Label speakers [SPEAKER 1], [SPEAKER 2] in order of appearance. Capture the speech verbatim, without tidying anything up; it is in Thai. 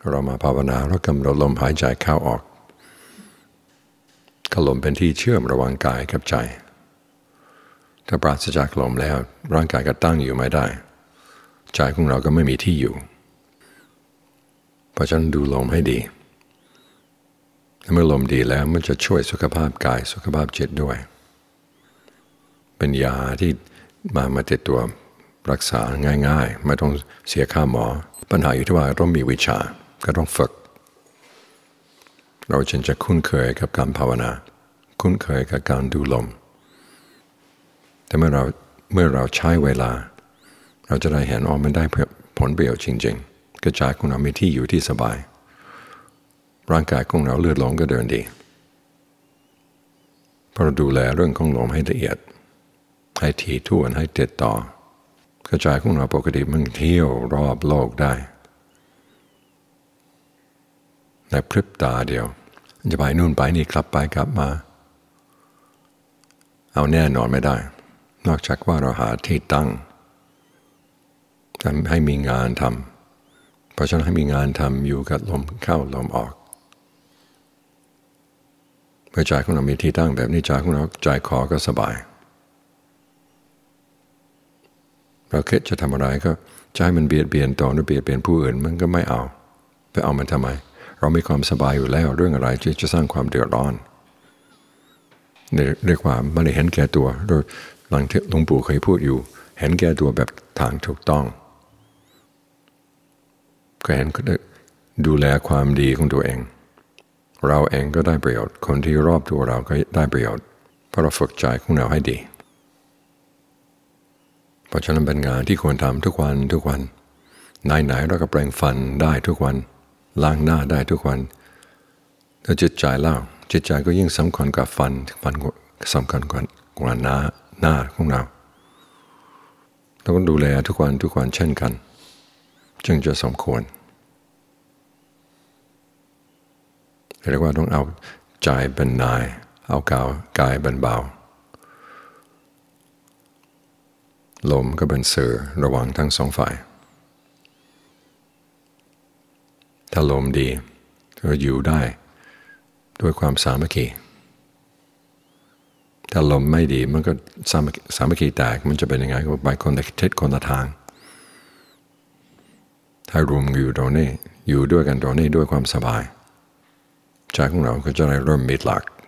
[SPEAKER 1] เรามาภาวนาแล้วกำหนดลมหายใจเข้าออกลมเป็นที่เชื่อมระหว่างกายกับใจถ้าปราศจากลมแล้วร่างกายก็ตั้งอยู่ไม่ได้ใจของเราก็ไม่มีที่อยู่เพราะฉะนั้นดูลมให้ดีเมื่อลมดีแล้วมันจะช่วยสุขภาพกายสุขภาพจิตด้วยเป็นยาที่มามาติดตัวรักษาง่ายๆไม่ต้องเสียค่าหมอปัญหาอยู่ที่ว่าต้องมีวิชาก็ต้องฝึกเราจึงจะคุ้นเคยกับการภาวนาคุ้นเคยกับการดูลมแต่เมื่อเราเมื่อเราใช้เวลาเราจะได้เห็นอ๋อมันได้ผลประโยชน์จริงๆกระจายของเรามีที่อยู่ที่สบายร่างกายของเราเลือดลมก็เดินดีเพราะเราดูแลเรื่องของลมให้ละเอียดให้ถี่ถ้วนให้ติดต่อกระจายของเราปกติมันเที่ยวรอบโลกได้ในพริบตาเดียวจะไปนู่นไปนี่กลับไปกลับมาเอาแน่นอนไม่ได้นอกจากว่าเราหาที่ตั้งให้มีงานทำเพราะฉะนั้นให้มีงานทำอยู่กับลมเข้าลมออกเมื่อใจของเรามีที่ตั้งแบบนี้ใจของเราใจคอก็สบายเราคิดจะทำอะไรก็ใจมันเบียดเบียนต่อหรือเบียดเบียนผู้อื่นมันก็ไม่เอาไปเอามันทำไมเรามีความสบายอยู่แล้วเรื่องอะไรที่จะสร้างความเดือดร้อนเรียกว่าไม่ได้เห็นแก่ตัวโดยหลังที่หลวงปู่เคยพูดอยู่เห็นแก่ตัวแบบทางถูกต้องก็เห็นก็ดูแลความดีของตัวเองเราเองก็ได้ประโยชน์คนที่รอบตัวเราก็ได้ประโยชน์เพราะเราฝึกใจของเราให้ดีเพราะฉะนั้นเป็นงานที่ควรทำทุกวันทุกวันไหนๆเราก็แปรงฟันได้ทุกวันล้างหน้าได้ทุกวันถ้าจิตใจเล่าจิตใจก็ยิ่งสำคัญกับฟันฟันสำคัญกว่ากว่าหน้าหน้าของเราเราก็ดูแลทุกวันทุกวันเช่นกันจึงจะสมควรเรียกว่าต้องเอาใจเป็นนายเอากาวกายเป็นเบาลมก็เป็นสื่อระหว่างทั้งสองฝ่ายถ้าลมดีก็อยู่ได้ด้วยความสามัคคีถ้าลมไม่ดีมันก็สามัคคีสามัคคีแตกมันจะเป็นยังไงก็ไปคนละทิศคนละทางถ้ารวมอยู่ตรงนี้อยู่ด้วยกันตรงนี้ด้วยความสบายใจของเราก็จะได้เริ่มมีหลัก